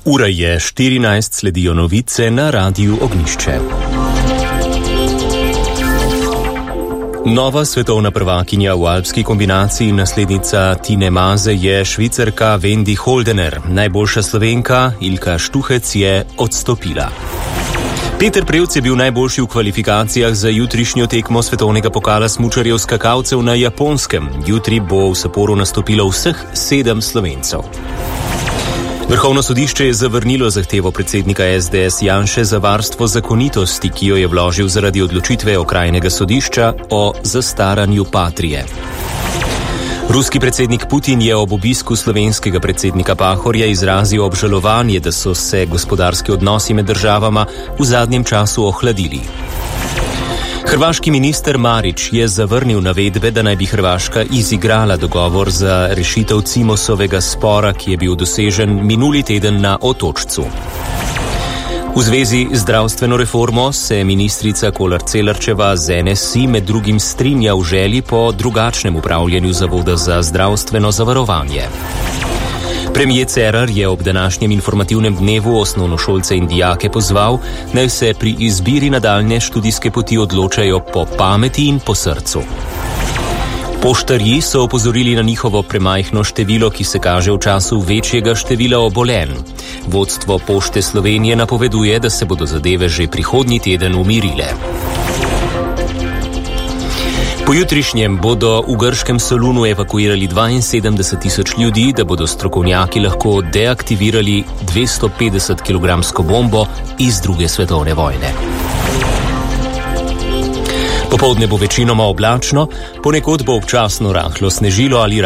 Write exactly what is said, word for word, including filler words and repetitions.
Ura je štirinajst, sledijo novice na Radiu Ognjišče. Nova svetovna prvakinja v alpski kombinaciji, naslednica Tine Maze, je Švicarka Vendi Holdener. Najboljša Slovenka Ilka Štuhec je odstopila. Peter Prevc je bil najboljši v kvalifikacijah za jutrišnjo tekmo svetovnega pokala smučarjev skakalcev na Japonskem. Jutri bo v Saporu nastopilo vseh sedem Slovencev. Vrhovno sodišče je zavrnilo zahtevo predsednika es de es Janše za varstvo zakonitosti, ki jo je vložil zaradi odločitve okrajnega sodišča o zastaranju Patrije. Ruski predsednik Putin je ob obisku slovenskega predsednika Pahorja izrazil obžalovanje, da so se gospodarski odnosi med državama v zadnjem času ohladili. Hrvaški minister Marić je zavrnil navedbe, da naj bi Hrvaška izigrala dogovor za rešitev Cimosovega spora, ki je bil dosežen minuli teden na Otočcu. V zvezi z zdravstveno reformo se ministrica Kolar Celarčeva z en es i med drugim strinja v želji po drugačnem upravljanju Zavoda za zdravstveno zavarovanje. Premier Cerar je ob današnjem informativnem dnevu osnovnošolce in dijake pozval, naj se pri izbiri nadaljnje študijske poti odločajo po pameti in po srcu. Poštarji so opozorili na njihovo premajhno število, ki se kaže v času večjega števila obolenj. Vodstvo Pošte Slovenije napoveduje, da se bodo zadeve že prihodnji teden umirile. Pojutrišnjem bodo v grškem Solunu evakuirali dvainsedemdeset tisoč ljudi, da bodo strokovnjaki lahko deaktivirali dvesto petdeset kilogramsko bombo iz druge svetovne vojne. Popoldne bo večinoma oblačno, ponekod bo občasno rahlo snežilo ali